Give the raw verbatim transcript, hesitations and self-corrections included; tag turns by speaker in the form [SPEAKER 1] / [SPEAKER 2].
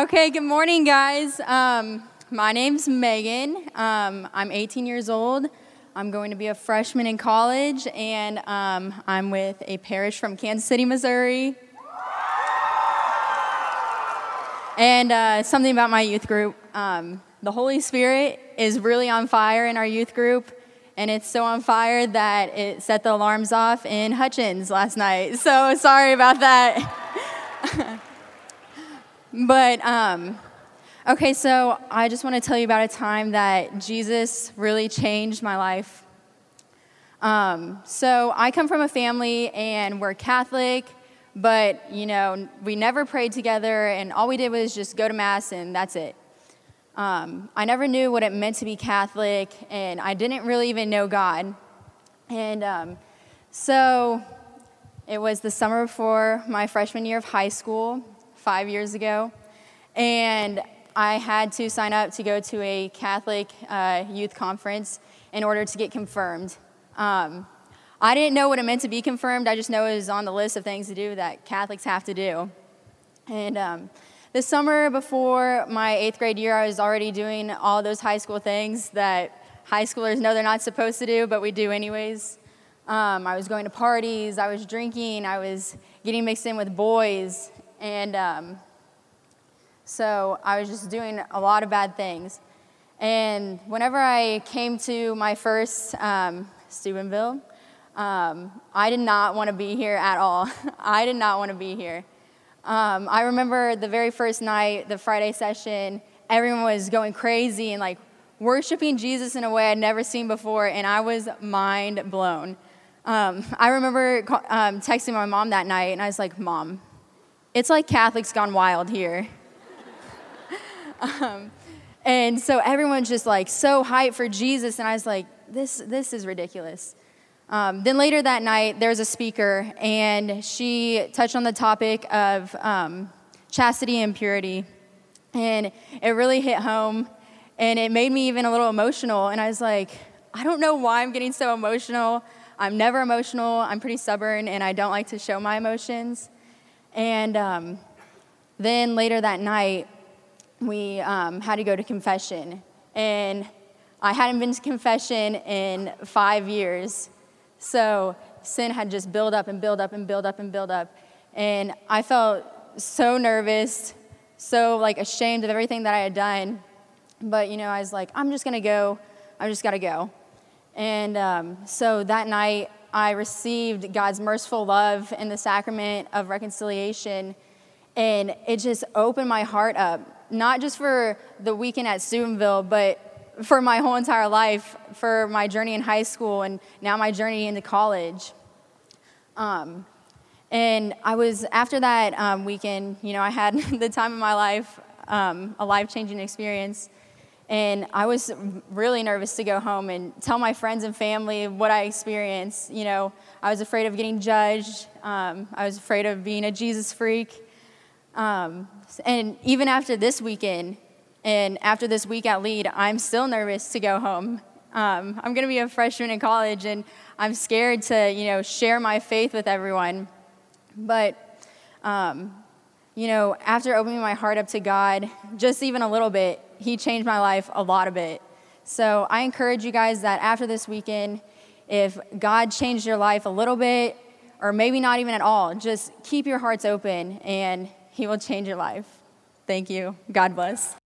[SPEAKER 1] Okay, good morning, guys. Um, my name's Megan. Um, I'm eighteen years old. I'm going to be a freshman in college, and um, I'm with a parish from Kansas City, Missouri. And uh, something about my youth group. Um, the Holy Spirit is really on fire in our youth group, and it's so on fire that it set the alarms off in Hutchins last night. So sorry about that. But, um, okay, so I just want to tell you about a time that Jesus really changed my life. Um, so I come from a family, and we're Catholic, but, you know, we never prayed together, and all we did was just go to Mass, and that's it. Um, I never knew what it meant to be Catholic, and I didn't really even know God. And um, so it was the summer before my freshman year of high school, five years ago, and I had to sign up to go to a Catholic uh, youth conference in order to get confirmed. Um, I didn't know what it meant to be confirmed. I just know it was on the list of things to do that Catholics have to do. And um, the summer before my eighth grade year, I was already doing all those high school things that high schoolers know they're not supposed to do, but we do anyways. Um, I was going to parties, I was drinking, I was getting mixed in with boys, and um, so I was just doing a lot of bad things. And whenever I came to my first um, Steubenville, um, I did not want to be here at all. I did not want to be here. Um, I remember the very first night, the Friday session, everyone was going crazy and like worshiping Jesus in a way I'd never seen before, and I was mind blown. Um, I remember um, texting my mom that night, and I was like, Mom, it's like Catholics gone wild here. um, and so everyone's just like so hyped for Jesus, and I was like, this this is ridiculous. Um, then later that night, there was a speaker, and she touched on the topic of um, chastity and purity, and it really hit home, and it made me even a little emotional, and I was like, I don't know why I'm getting so emotional. I'm never emotional. I'm pretty stubborn, and I don't like to show my emotions. And um, then later that night, we um, had to go to confession. And I hadn't been to confession in five years. So sin had just built up and built up and built up and built up. And I felt so nervous, so like ashamed of everything that I had done. But, you know, I was like, I'm just going to go. I just got to go. And um, so that night, I received God's merciful love in the sacrament of reconciliation, and it just opened my heart up, not just for the weekend at Steubenville, but for my whole entire life, for my journey in high school, and now my journey into college. Um, and I was, after that um, weekend, you know, I had the time of my life, um, a life-changing experience. And I was really nervous to go home and tell my friends and family what I experienced. You know, I was afraid of getting judged. Um, I was afraid of being a Jesus freak. Um, and even after this weekend and after this week at Lead, I'm still nervous to go home. Um, I'm going to be a freshman in college, and I'm scared to, you know, share my faith with everyone. But, um, you know, after opening my heart up to God, just even a little bit, He changed my life a lot of it. So I encourage you guys that after this weekend, if God changed your life a little bit, or maybe not even at all, just keep your hearts open, and He will change your life. Thank you. God bless.